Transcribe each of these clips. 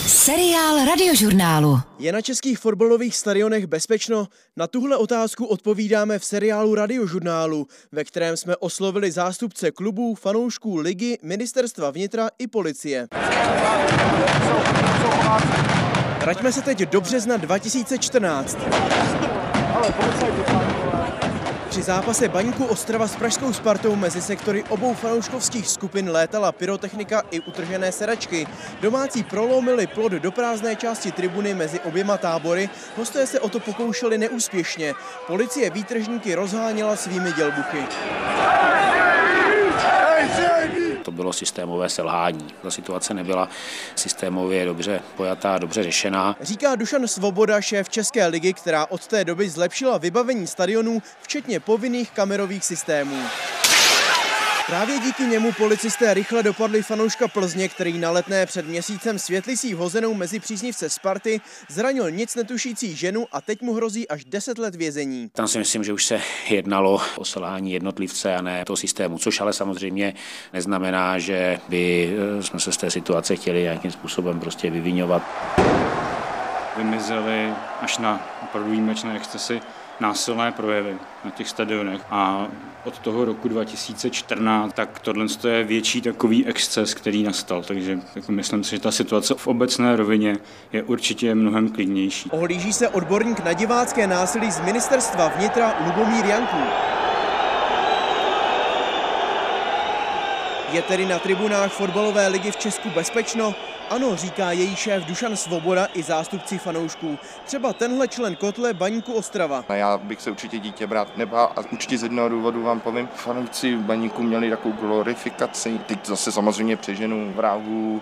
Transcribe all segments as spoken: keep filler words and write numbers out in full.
Seriál Radiožurnálu. Je na českých fotbalových stadionech bezpečno? Na tuhle otázku odpovídáme v seriálu Radiožurnálu, ve kterém jsme oslovili zástupce klubů, fanoušků ligy, ministerstva vnitra i policie. Vraťme se teď do března dva tisíce čtrnáct. Při zápase Baníku Ostrava s pražskou Spartou mezi sektory obou fanouškovských skupin létala pyrotechnika i utržené sedačky. Domácí prolomili plot do prázdné části tribuny mezi oběma tábory, hosté se o to pokoušeli neúspěšně. Policie výtržníky rozháněla svými dělbuchy. To bylo systémové selhání. Ta situace nebyla systémově dobře pojatá, dobře řešená. Říká Dušan Svoboda, šéf České ligy, která od té doby zlepšila vybavení stadionů, včetně povinných kamerových systémů. Právě díky němu policisté rychle dopadli fanouška Plzně, který na Letné před měsícem světlicí vhozenou mezi příznivce Sparty zranil nic netušící ženu a teď mu hrozí až deset let vězení. Tam si myslím, že už se jednalo o selhání jednotlivce a ne toho systému, což ale samozřejmě neznamená, že by jsme se z té situace chtěli nějakým způsobem prostě vyviňovat. Vymizely až na opravdu výjimečné excesy násilné projevy na těch stadionech a od toho roku dva tisíce čtrnáct tak tohle je větší takový exces, který nastal, takže jako myslím si, že ta situace v obecné rovině je určitě mnohem klidnější. Ohlíží se odborník na divácké násilí z ministerstva vnitra Lubomír Janků. Je tedy na tribunách fotbalové ligy v Česku bezpečno? Ano, říká její šéf Dušan Svoboda i zástupci fanoušků. Třeba tenhle člen kotle Baníku Ostrava. Já bych se určitě dítě brát nebál a určitě z jednoho důvodu vám povím. Fanoušci v Baníku měli takovou glorifikaci. Teď zase samozřejmě přeženu vrahů,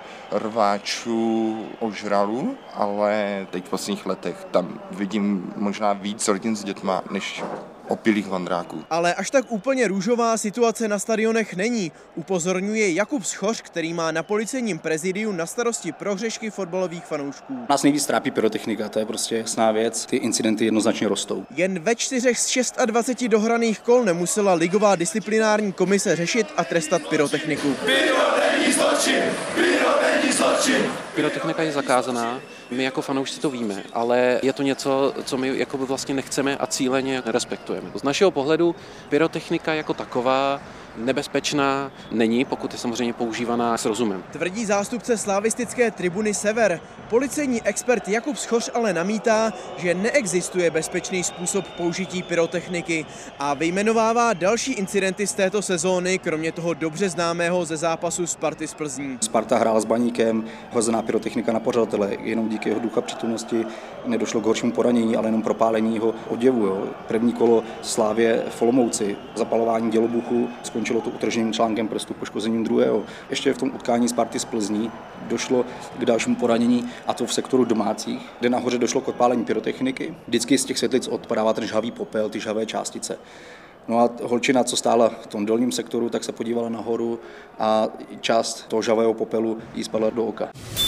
rváčů, ožralů, ale teď v posledních letech tam vidím možná víc rodin s dětma, než opilých vandráků. Ale až tak úplně růžová situace na stadionech není, upozorňuje Jakub Schoř, který má na policejním prezidiu na starosti prohřešky fotbalových fanoušků. Nás nejvíc trápí pyrotechnika, to je prostě jasná věc, ty incidenty jednoznačně rostou. Jen ve čtyřech z dvaceti šesti dohraných kol nemusela ligová disciplinární komise řešit a trestat pyrotechniku. Pyro není zločin! Pyro není zločin! Pyrotechnika je zakázaná, my jako fanoušci to víme, ale je to něco, co my jakoby vlastně nechceme a cíleně nerespektujeme. Z našeho pohledu pyrotechnika jako taková nebezpečná není, pokud je samozřejmě používaná s rozumem. Tvrdí zástupce slavistické tribuny Sever. Policejní expert Jakub Schoř ale namítá, že neexistuje bezpečný způsob použití pyrotechniky a vyjmenovává další incidenty z této sezóny, kromě toho dobře známého ze zápasu Sparty s Plzní. Sparta hrála s Baníkem, hozená pyrotechnika na pořadatele, jenom díky jeho ducha přítomnosti nedošlo k horšímu poranění, ale jenom propálení jeho oděvu. Jo. První kolo Slávě v Olomouci, zapalování dělobuchu, skončilo to utrženým článkem prstu, poškozením druhého. Ještě v tom utkání Sparty s Plzní došlo k dalšímu poranění, a to v sektoru domácích, kde nahoře došlo k odpálení pyrotechniky. Vždycky z těch světlic odpadává ten žhavý popel, ty žhavé částice. No a holčina, co stála v tom dolním sektoru, tak se podívala nahoru a část toho žhavého popelu jí spadla do oka.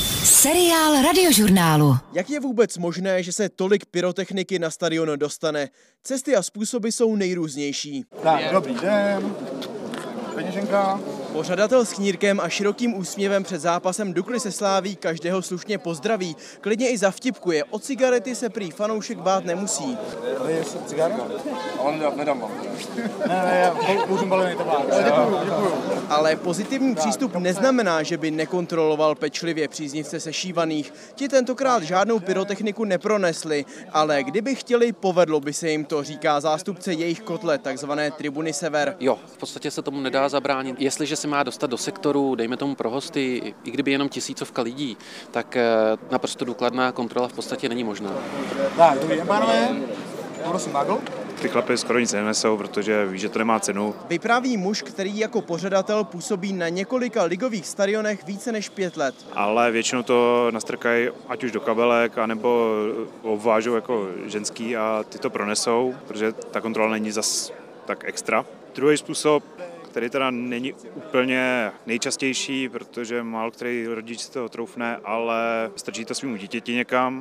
Seriál Radiožurnálu. Jak je vůbec možné, že se tolik pyrotechniky na stadion dostane? Cesty a způsoby jsou nejrůznější. Tak, dobrý den. Peněženka. Pořadatel s knírkem a širokým úsměvem před zápasem Dukly se Sláví každého slušně pozdraví. Klidně i zavtipkuje. O cigarety se prý fanoušek bát nemusí. Tady je cigára? On nedám vám. Ne, ne, já můžu balený tabák. Děkuju, děkuju. Ale pozitivní přístup neznamená, že by nekontroloval pečlivě příznivce sešívaných. Ti tentokrát žádnou pyrotechniku nepronesli, ale kdyby chtěli, povedlo by se jim to, říká zástupce jejich kotle, takzvané tribuny Sever. Jo, v podstatě se tomu nedá zabránit. Jestliže se má dostat do sektoru, dejme tomu pro hosty, i kdyby jenom tisícovka lidí, tak naprosto důkladná kontrola v podstatě není možná. Tak, dobrý den, pánové. Prosím, Magl. Ty chlapy skoro nic nenesou, protože ví, že to nemá cenu. Vypráví muž, který jako pořadatel působí na několika ligových stadionech více než pět let. Ale většinou to nastrkají ať už do kabelek, anebo obvážou jako ženský a ty to pronesou, protože ta kontrola není zas tak extra. Druhý způsob, který teda není úplně nejčastější, protože málo který rodič si to troufne, ale strčí to svým dítěti někam,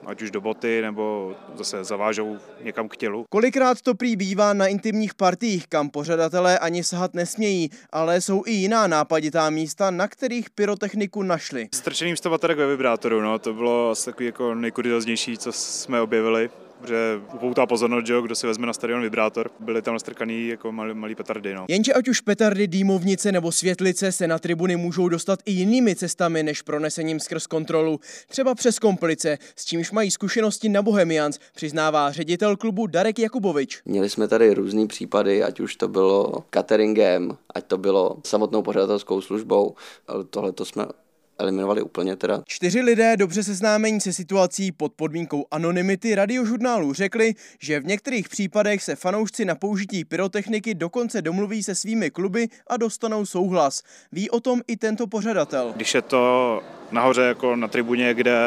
ať už do boty, nebo zase zavážou někam k tělu. Kolikrát to prý bývá na intimních partiích, kam pořadatelé ani sahat nesmějí, ale jsou i jiná nápaditá místa, na kterých pyrotechniku našli. Strčený místo baterek ve vibrátoru, no, to bylo asi takový jako nejkurióznější, co jsme objevili. Protože upoutá pozornost, že jo, kdo si vezme na stadion vibrátor. Byly tam nastrkaný jako malý, malý petardy. No. Jenže ať už petardy, dýmovnice nebo světlice se na tribuny můžou dostat i jinými cestami než pronesením skrz kontrolu. Třeba přes komplice, s čímž mají zkušenosti na Bohemians, přiznává ředitel klubu Darek Jakubovič. Měli jsme tady různý případy, ať už to bylo cateringem, ať to bylo samotnou pořadatelskou službou, ale tohle to jsme eliminovali úplně teda. Čtyři lidé dobře seznámení se situací pod podmínkou anonymity Radiožurnálu řekli, že v některých případech se fanoušci na použití pyrotechniky dokonce domluví se svými kluby a dostanou souhlas. Ví o tom i tento pořadatel. Když je to nahoře jako na tribuně, kde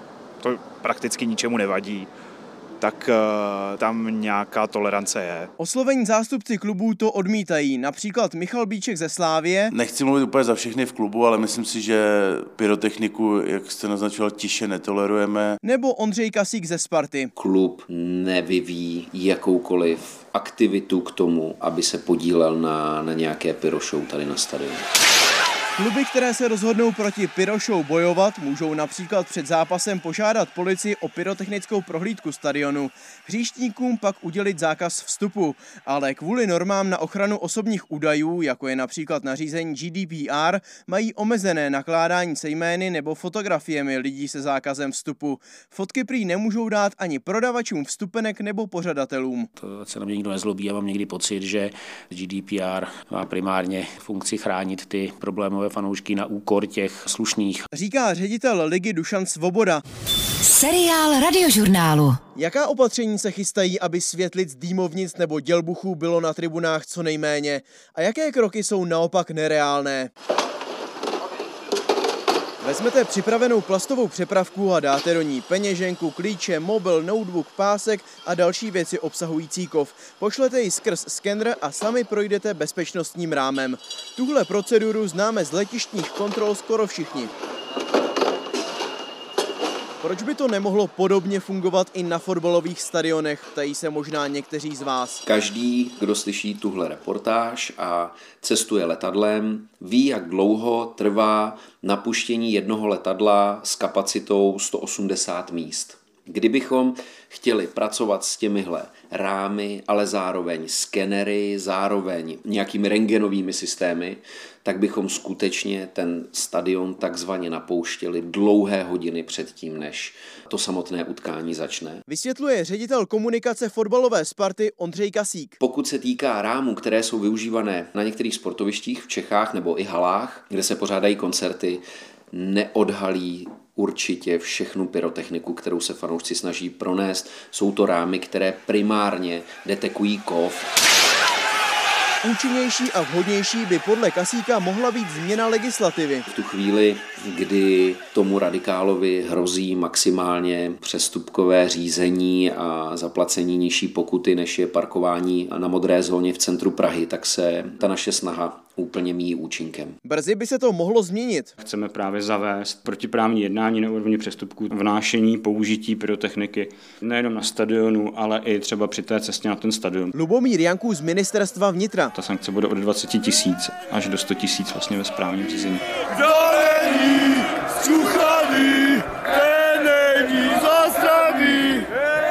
to prakticky ničemu nevadí, tak uh, tam nějaká tolerance je. Oslovení zástupci klubů to odmítají, například Michal Bíček ze Slávie. Nechci mluvit úplně za všechny v klubu, ale myslím si, že pyrotechniku, jak jste naznačoval, tiše netolerujeme. Nebo Ondřej Kasík ze Sparty. Klub nevyvíjí jakoukoliv aktivitu k tomu, aby se podílel na, na nějaké pyroshow tady na stadionu. Kluby, které se rozhodnou proti pyroshow bojovat, můžou například před zápasem požádat policii o pyrotechnickou prohlídku stadionu. Hříšníkům pak udělit zákaz vstupu, ale kvůli normám na ochranu osobních údajů, jako je například nařízení G D P R, mají omezené nakládání se jmény nebo fotografiemi lidí se zákazem vstupu. Fotky prý nemůžou dát ani prodavačům vstupenek nebo pořadatelům. To se na mě nikdo nezlobí, já mám někdy pocit, že G D P R má primárně funkci chránit ty problémové fanoušky na úkor těch slušných. Říká ředitel ligy Dušan Svoboda. Seriál Radiožurnálu. Jaká opatření se chystají, aby světlic, dýmovnic nebo dělbuchů bylo na tribunách co nejméně? A jaké kroky jsou naopak nereálné? Vezmete připravenou plastovou přepravku a dáte do ní peněženku, klíče, mobil, notebook, pásek a další věci obsahující kov. Pošlete ji skrz skener a sami projdete bezpečnostním rámem. Tuhle proceduru známe z letištních kontrol skoro všichni. Proč by to nemohlo podobně fungovat i na fotbalových stadionech, ptají se možná někteří z vás. Každý, kdo slyší tuhle reportáž a cestuje letadlem, ví, jak dlouho trvá napuštění jednoho letadla s kapacitou sto osmdesát míst. Kdybychom chtěli pracovat s těmihle rámy, ale zároveň skenery, zároveň nějakými rentgenovými systémy, tak bychom skutečně ten stadion takzvaně napouštěli dlouhé hodiny předtím, než to samotné utkání začne. Vysvětluje ředitel komunikace fotbalové Sparty Ondřej Kasík. Pokud se týká rámů, které jsou využívané na některých sportovištích v Čechách nebo i halách, kde se pořádají koncerty, neodhalí určitě všechnu pyrotechniku, kterou se fanoušci snaží pronést. Jsou to rámy, které primárně detekují kov. Účinnější a vhodnější by podle Kasíka mohla být změna legislativy. V tu chvíli, kdy tomu radikálovi hrozí maximálně přestupkové řízení a zaplacení nižší pokuty, než je parkování na modré zóně v centru Prahy, tak se ta naše snaha úplně míjí účinkem. Brzy by se to mohlo změnit. Chceme právě zavést protiprávní jednání na úrovni přestupků, vnášení, použití pyrotechniky nejenom na stadionu, ale i třeba při té cestě na ten stadion. Lubomír Janků z Ministerstva vnitra. Ta sankce bude od dvacet tisíc až do sto tisíc vlastně ve správním řízení. Kdo není zčuchaný, ten není zastraný.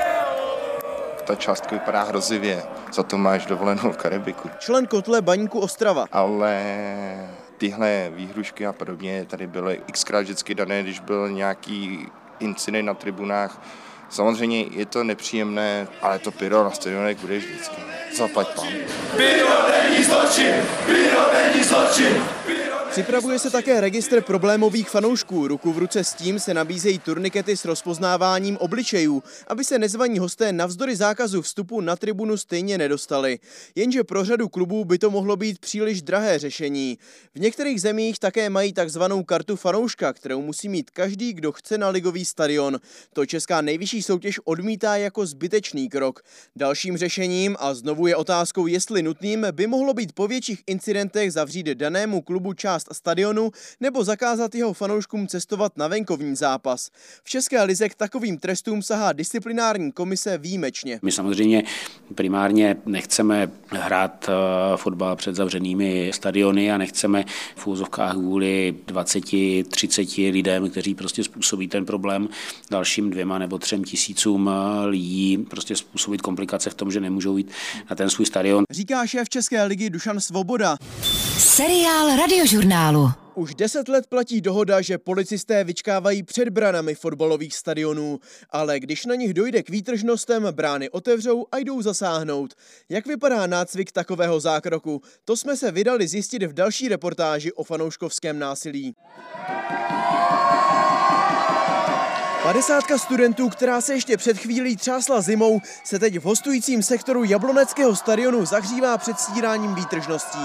Ta částka vypadá hrozivě, za to máš dovolenou v Karibiku. Člen kotle Baníku Ostrava. Ale tyhle výhrušky a podobně tady byly xkrát vždycky dané, když byl nějaký incident na tribunách. Samozřejmě je to nepříjemné, ale to pyro na stadionech bude vždycky. Zaplať pán. Pyro není zločin, pyro není zločin. Připravuje se také registr problémových fanoušků. Ruku v ruce s tím se nabízejí turnikety s rozpoznáváním obličejů, aby se nezvaní hosté navzdory zákazu vstupu na tribunu stejně nedostali. Jenže pro řadu klubů by to mohlo být příliš drahé řešení. V některých zemích také mají takzvanou kartu fanouška, kterou musí mít každý, kdo chce na ligový stadion. To česká nejvyšší soutěž odmítá jako zbytečný krok. Dalším řešením, a znovu je otázkou, jestli nutným, by mohlo být po větších incidentech zavřít danému klubu část část stadionu nebo zakázat jeho fanouškům cestovat na venkovní zápas. V české lize k takovým trestům sahá disciplinární komise výjimečně. My samozřejmě primárně nechceme hrát fotbal před zavřenými stadiony a nechceme v úzovkách kvůli dvaceti, třiceti lidem, kteří prostě způsobí ten problém dalším dvěma nebo třem tisícům lidí, prostě způsobit komplikace v tom, že nemůžou jít na ten svůj stadion. Říká šéf České ligy Dušan Svoboda. Seriál Radiožurnálu. Už deset let platí dohoda, že policisté vyčkávají před branami fotbalových stadionů, ale když na nich dojde k výtržnostem, brány otevřou a jdou zasáhnout. Jak vypadá nácvik takového zákroku? To jsme se vydali zjistit v další reportáži o fanouškovském násilí. Padesátka studentů, která se ještě před chvílí třásla zimou, se teď v hostujícím sektoru Jabloneckého stadionu zahřívá před stíráním výtržností.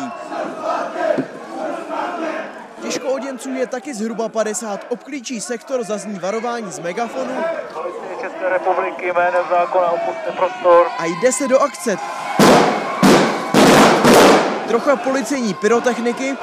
Těžkooděnců je taky zhruba padesát, obklíčí sektor, zazní varování z megafonu. Policie České republiky jménem zákona opuste prostor. A jde se do akce. Trocha policejní pyrotechniky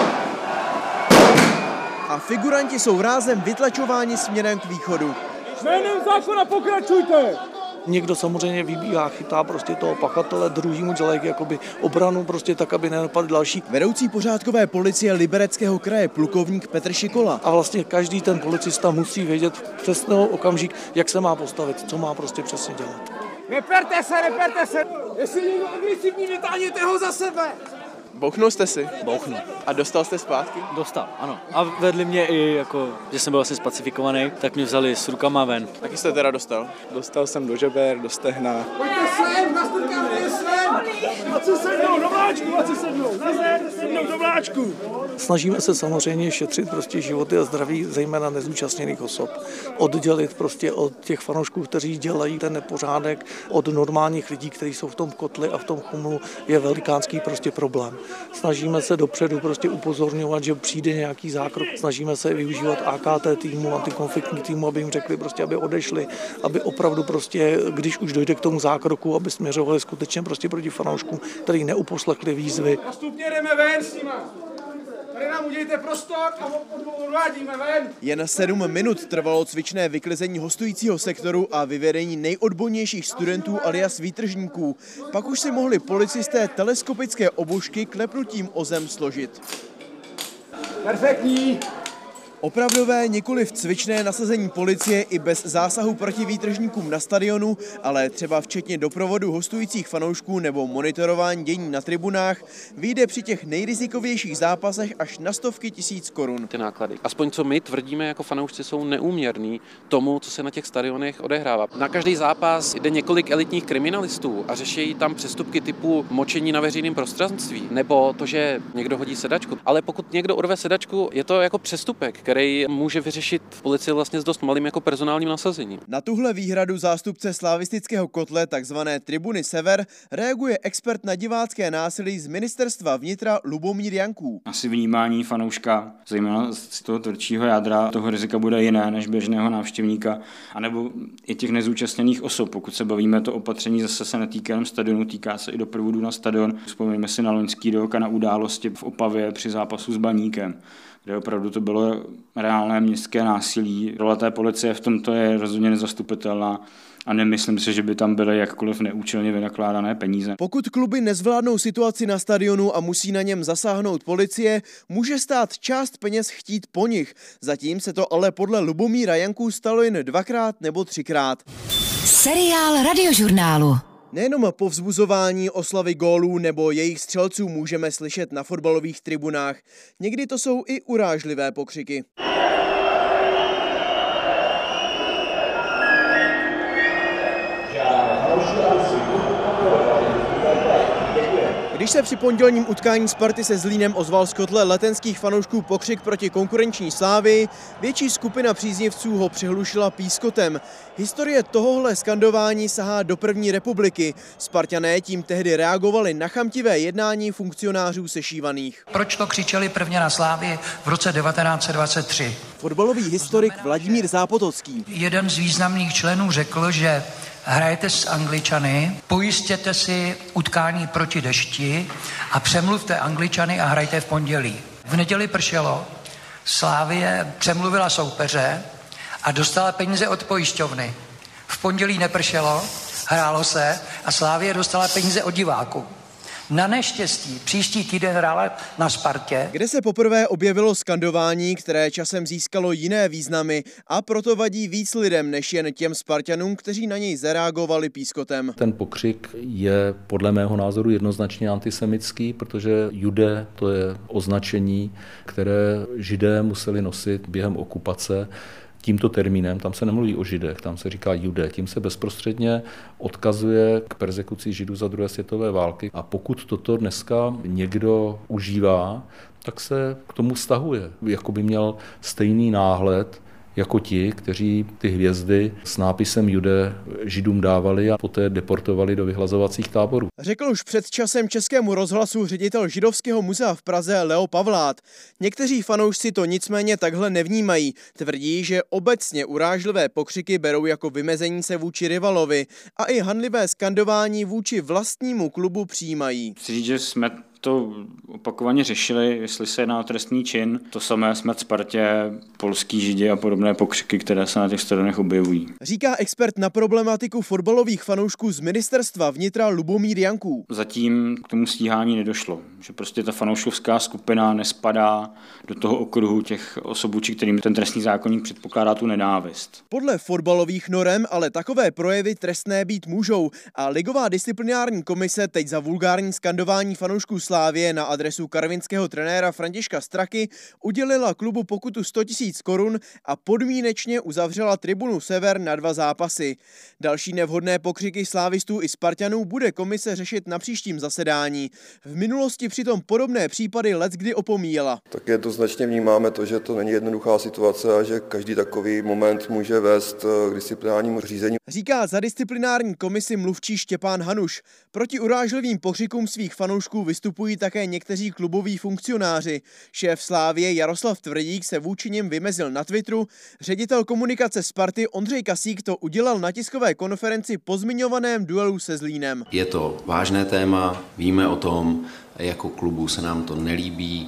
a figuranti jsou rázem vytlačováni směrem k východu. Jménem zákona pokračujte! Někdo samozřejmě vybíhá, chytá prostě toho pachatele, druhý mu dělají jakoby obranu prostě tak, aby nenapadl další. Vedoucí pořádkové policie Libereckého kraje plukovník Petr Šikola. A vlastně každý ten policista musí vědět přesný okamžik, jak se má postavit, co má prostě přesně dělat. Neperte se, neperte se! Jestli někdo agresivní, vytáhněte ho za sebe! Bouchnul jste si? Bouchnul. A dostal jste zpátky? Dostal, ano. A vedli mě i, jako, že jsem byl asi spacifikovaný, tak mě vzali s rukama ven. Taky jste teda dostal? Dostal jsem do žeber, do stehna. Pojďte sem, nastrkáme sem! Ať se sednou do vláčku, ať se sednou! Nazad, sednou do vláčku! Snažíme se samozřejmě šetřit prostě životy a zdraví zejména nezúčastněných osob. Oddělit prostě od těch fanoušků, kteří dělají ten nepořádek, od normálních lidí, kteří jsou v tom kotli a v tom chumlu, je velikánský prostě problém. Snažíme se dopředu prostě upozorňovat, že přijde nějaký zákrok. Snažíme se využívat A K T týmu, antikonfliktní týmu, aby jim řekli prostě, aby odešli, aby opravdu prostě, když už dojde k tomu zákroku, aby směřovali skutečně prostě proti fanouškům, který neuposlechli výzvy. Postupně jdeme ven s nima. Tady nám udějte prostor a odvádíme ven. Jen sedm minut trvalo cvičné vyklizení hostujícího sektoru a vyvedení nejodbornějších studentů alias výtržníků. Pak už si mohli policisté teleskopické obušky klepnutím o zem složit. Perfektní. Opravdové, nikoli v cvičné nasazení policie i bez zásahu proti výtržníkům na stadionu, ale třeba včetně doprovodu hostujících fanoušků nebo monitorování dění na tribunách, vyjde při těch nejrizikovějších zápasech až na stovky tisíc korun. Ty náklady, aspoň co my tvrdíme jako fanoušci, jsou neúměrný tomu, co se na těch stadionech odehrává. Na každý zápas jde několik elitních kriminalistů a řeší tam přestupky typu močení na veřejném prostranství nebo to, že někdo hodí sedačku. Ale pokud někdo urve sedačku, je to jako přestupek, který může vyřešit policie vlastně s dost malým jako personálním nasazením. Na tuhle výhradu zástupce slavistického kotle, takzvané Tribuny Sever, reaguje expert na divácké násilí z ministerstva vnitra Lubomír Janků. Asi vnímání fanouška, zejména z toho tvrdšího jádra, toho rizika bude jiné než běžného návštěvníka, anebo i těch nezúčastněných osob. Pokud se bavíme, to opatření zase se netýká jen stadionu, týká se i doprovodu na stadion. Vzpomeňme si na loňský rok a na události v Opavě při zápasu s Baníkem, kde opravdu to bylo reálné městské násilí. Role té policie v tomto je rozhodně nezastupitelná a nemyslím si, že by tam byly jakkoliv neúčelně vynakládané peníze. Pokud kluby nezvládnou situaci na stadionu a musí na něm zasáhnout policie, může stát část peněz chtít po nich. Zatím se to ale podle Lubomíra Janků stalo jen dvakrát nebo třikrát. Seriál Radiožurnálu. Nejenom povzbuzování, oslavy gólů nebo jejich střelců můžeme slyšet na fotbalových tribunách. Někdy to jsou i urážlivé pokřiky. Když se při pondělním utkání Sparty se Zlínem ozval z kotle letenských fanoušků pokřik proti konkurenční Slávii, větší skupina příznivců ho přihlušila pískotem. Historie tohohle skandování sahá do první republiky. Sparťané tím tehdy reagovali na chamtivé jednání funkcionářů sešívaných. Proč to křičeli prvně na Slávii v roce devatenáct set dvacet tři? Fotbalový historik Vladimír Zápotocký. Jeden z významných členů řekl, že hrajete s Angličany, pojistěte si utkání proti dešti a přemluvte Angličany a hrajte v pondělí. V neděli pršelo, Slavie přemluvila soupeře a dostala peníze od pojišťovny. V pondělí nepršelo, hrálo se a Slavie dostala peníze od diváků. Na neštěstí příští týden hrála na Spartě, kde se poprvé objevilo skandování, které časem získalo jiné významy a proto vadí víc lidem než jen těm Spartanům, kteří na něj zareagovali pískotem. Ten pokřik je podle mého názoru jednoznačně antisemický, protože Jude to je označení, které Židé museli nosit během okupace. Tímto termínem, tam se nemluví o Židech, tam se říká Jude, tím se bezprostředně odkazuje k perzekuci Židů za druhé světové války. A pokud toto dneska někdo užívá, tak se k tomu vztahuje. Jako by měl stejný náhled jako ti, kteří ty hvězdy s nápisem Jude Židům dávali a poté deportovali do vyhlazovacích táborů. Řekl už před časem Českému rozhlasu ředitel Židovského muzea v Praze Leo Pavlát. Někteří fanoušci to nicméně takhle nevnímají. Tvrdí, že obecně urážlivé pokřiky berou jako vymezení se vůči rivalovi a i hanlivé skandování vůči vlastnímu klubu přijímají. Chci říct, že jsme to opakovaně řešili, jestli se jedná o trestný čin. To samé smrt Spartě, polský Židi a podobné pokřiky, které se na těch stadionech objevují. Říká expert na problematiku fotbalových fanoušků z ministerstva vnitra Lubomír Janků. Zatím k tomu stíhání nedošlo, že prostě ta fanouškovská skupina nespadá do toho okruhu těch osob, vůči kterým ten trestní zákoník předpokládá tu nenávist. Podle fotbalových norem ale takové projevy trestné být můžou a ligová disciplinární komise teď za vulgární skandování fanoušků Slávie na adresu karvinského trenéra Františka Straky udělila klubu pokutu sto tisíc korun a podmínečně uzavřela tribunu Sever na dva zápasy. Další nevhodné pokřiky slávistů i Spartanů bude komise řešit na příštím zasedání. V minulosti přitom podobné případy leckdy opomíjela. Tak jednoznačně vnímáme to, že to není jednoduchá situace a že každý takový moment může vést k disciplinárnímu řízení. Říká za disciplinární komisi mluvčí Štěpán Hanuš. Proti urážlivým pokřikům svých fanoušků vystupují také někteří kluboví funkcionáři. Šéf Slávie Jaroslav Tvrdík se vůči nim vymezil na Twitteru, ředitel komunikace Sparty Ondřej Kasík to udělal na tiskové konferenci po zmiňovaném duelu se Zlínem. Je to vážné téma, víme o tom, jako klubu se nám to nelíbí.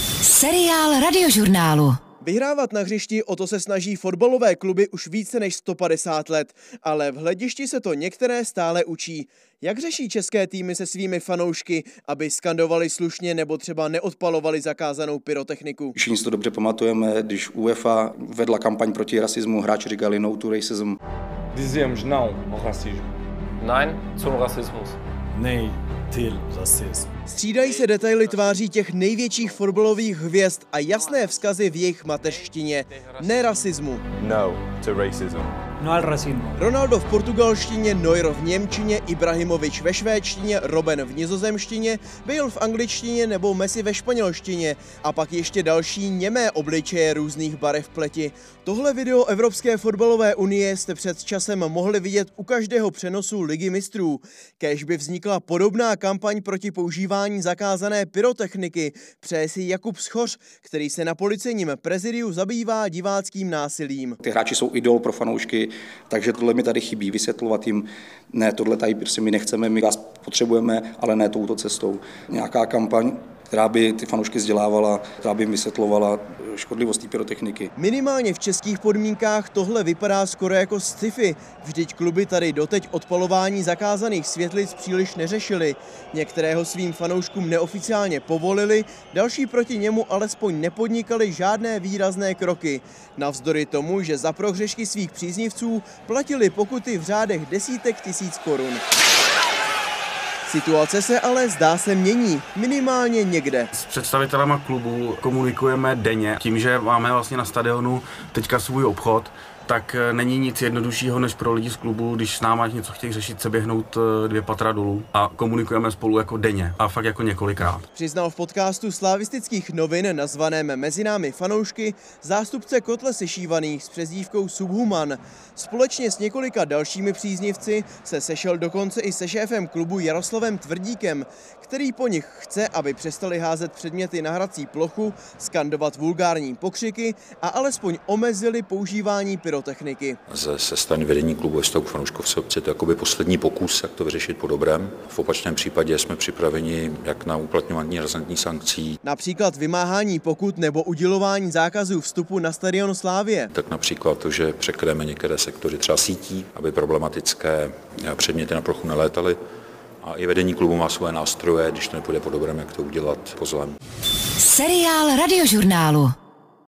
Seriál Radiožurnálu. Vyhrávat na hřišti, o to se snaží fotbalové kluby už více než sto padesát let, ale v hledišti se to některé stále učí. Jak řeší české týmy se svými fanoušky, aby skandovali slušně nebo třeba neodpalovali zakázanou pyrotechniku? Všichni si to dobře pamatujeme, když UEFA vedla kampaň proti rasismu, hráči říkali no to racism. Dizíamos não ao racismo. Nein zum Rassismus. Nej till rasism. Střídají se detaily tváří těch největších fotbalových hvězd a jasné vzkazy v jejich mateřštině. Ne rasismu. No to racism. No al racismu. Ronaldo v portugalštině, Neuer v němčině, Ibrahimovič ve švédštině, Robben v nizozemštině, Bale v angličtině nebo Messi ve španělštině. A pak ještě další němé obličeje různých barev pleti. Tohle video Evropské fotbalové unie jste před časem mohli vidět u každého přenosu Ligy mistrů. Kéž by vznikla podobná kampaň proti používání zakázané pyrotechniky, přeje si Jakub Schoř, který se na policejním prezidiu zabývá diváckým násilím. Ty hráči jsou idol pro fanoušky, takže tohle mi tady chybí, vysvětlovat jim, ne, tohle tady prostě my nechceme, my vás potřebujeme, ale ne touto cestou. Nějaká kampaň, která by ty fanoušky vzdělávala, která by jim vysvětlovala škodlivost té pyrotechniky. Minimálně v českých podmínkách tohle vypadá skoro jako sci-fi. Vždyť kluby tady doteď odpalování zakázaných světlic příliš neřešili. Některé ho svým fanouškům neoficiálně povolili, další proti němu alespoň nepodnikali žádné výrazné kroky. Navzdory tomu, že za prohřešky svých příznivců platili pokuty v řádech desítek tisíc korun. Situace se ale zdá se mění, minimálně někde. S představitelema klubu komunikujeme denně. Tím, že máme vlastně na stadionu teďka svůj obchod, tak není nic jednoduššího než pro lidi z klubu, když s náma něco chtějí řešit, se běhnout dvě patra dolů a komunikujeme spolu jako denně a fakt jako několikrát. Přiznal v podcastu slavistických novin nazvaném Mezi námi fanoušky zástupce kotle sešívaných s přezdívkou Subhuman. Společně s několika dalšími příznivci se sešel dokonce i se šéfem klubu Jaroslavem Tvrdíkem, který po nich chce, aby přestali házet předměty na hrací plochu, skandovat vulgární pokřiky a alespoň omezili používání pyro pyrotechniky. Ze, ze strany vedení klubu Stouk fanouškovce obce to je jakoby poslední pokus, jak to vyřešit po dobrém. V opačném případě jsme připraveni jak na uplatňování razantních sankcí. Například vymáhání pokut nebo udělování zákazů vstupu na stadion Slavie. Tak například to, že překryjeme některé sektory třeba sítí, aby problematické předměty na plochu nelétaly. A i vedení klubu má svoje nástroje, když to nepůjde po dobrém, jak to udělat po zlém. Seriál Radiožurnálu.